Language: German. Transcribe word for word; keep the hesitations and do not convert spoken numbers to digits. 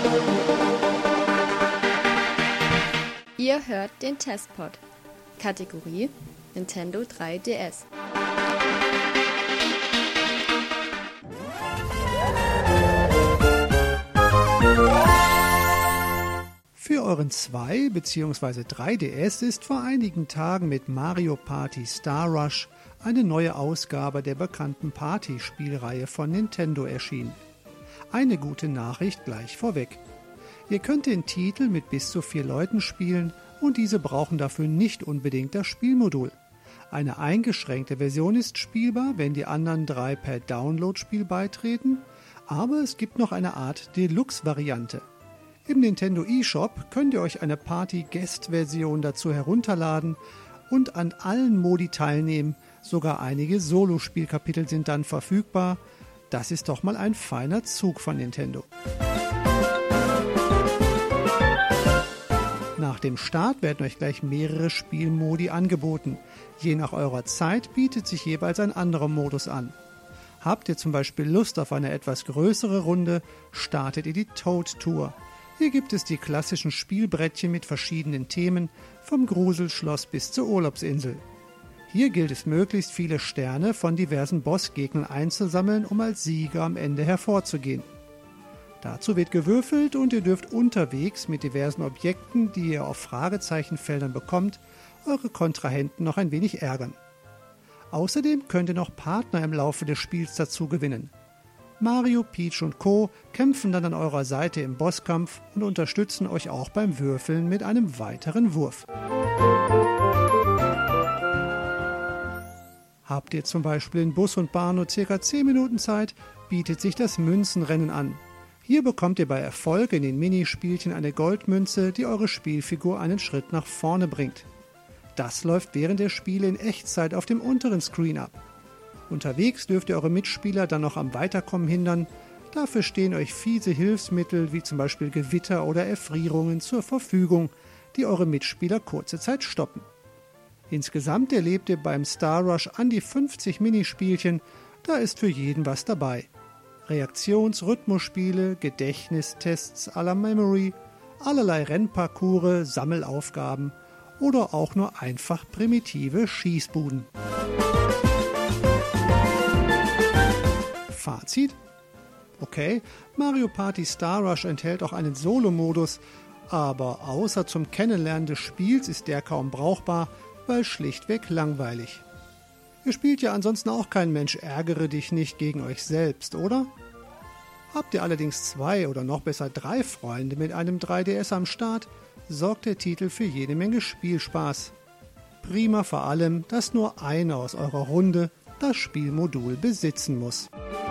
Ihr hört den Testpod. Kategorie Nintendo drei D S. Für euren zwei bzw. drei D S ist vor einigen Tagen mit Mario Party Star Rush eine neue Ausgabe der bekannten Party-Spielreihe von Nintendo erschienen. Eine gute Nachricht gleich vorweg. Ihr könnt den Titel mit bis zu vier Leuten spielen und diese brauchen dafür nicht unbedingt das Spielmodul. Eine eingeschränkte Version ist spielbar, wenn die anderen drei per Download-Spiel beitreten, aber es gibt noch eine Art Deluxe-Variante. Im Nintendo eShop könnt ihr euch eine Party-Guest-Version dazu herunterladen und an allen Modi teilnehmen, sogar einige Solo-Spielkapitel sind dann verfügbar. Das ist doch mal ein feiner Zug von Nintendo. Nach dem Start werden euch gleich mehrere Spielmodi angeboten. Je nach eurer Zeit bietet sich jeweils ein anderer Modus an. Habt ihr zum Beispiel Lust auf eine etwas größere Runde, startet ihr die Toad Tour. Hier gibt es die klassischen Spielbrettchen mit verschiedenen Themen, vom Gruselschloss bis zur Urlaubsinsel. Hier gilt es, möglichst viele Sterne von diversen Bossgegnern einzusammeln, um als Sieger am Ende hervorzugehen. Dazu wird gewürfelt und ihr dürft unterwegs mit diversen Objekten, die ihr auf Fragezeichenfeldern bekommt, eure Kontrahenten noch ein wenig ärgern. Außerdem könnt ihr noch Partner im Laufe des Spiels dazu gewinnen. Mario, Peach und Co. kämpfen dann an eurer Seite im Bosskampf und unterstützen euch auch beim Würfeln mit einem weiteren Wurf. Habt ihr zum Beispiel in Bus und Bahn nur ca. zehn Minuten Zeit, bietet sich das Münzenrennen an. Hier bekommt ihr bei Erfolg in den Minispielchen eine Goldmünze, die eure Spielfigur einen Schritt nach vorne bringt. Das läuft während der Spiele in Echtzeit auf dem unteren Screen ab. Unterwegs dürft ihr eure Mitspieler dann noch am Weiterkommen hindern. Dafür stehen euch fiese Hilfsmittel wie zum Beispiel Gewitter oder Erfrierungen zur Verfügung, die eure Mitspieler kurze Zeit stoppen. Insgesamt erlebt ihr beim Star Rush an die fünfzig Minispielchen, da ist für jeden was dabei. Reaktions-Rhythmusspiele, Gedächtnistests à la Memory, allerlei Rennparcours, Sammelaufgaben oder auch nur einfach primitive Schießbuden. Fazit? Okay, Mario Party Star Rush enthält auch einen Solo-Modus, aber außer zum Kennenlernen des Spiels ist der kaum brauchbar, weil schlichtweg langweilig. Ihr spielt ja ansonsten auch kein Mensch ärgere dich nicht gegen euch selbst, oder? Habt ihr allerdings zwei oder noch besser drei Freunde mit einem drei D S am Start, sorgt der Titel für jede Menge Spielspaß. Prima vor allem, dass nur einer aus eurer Runde das Spielmodul besitzen muss.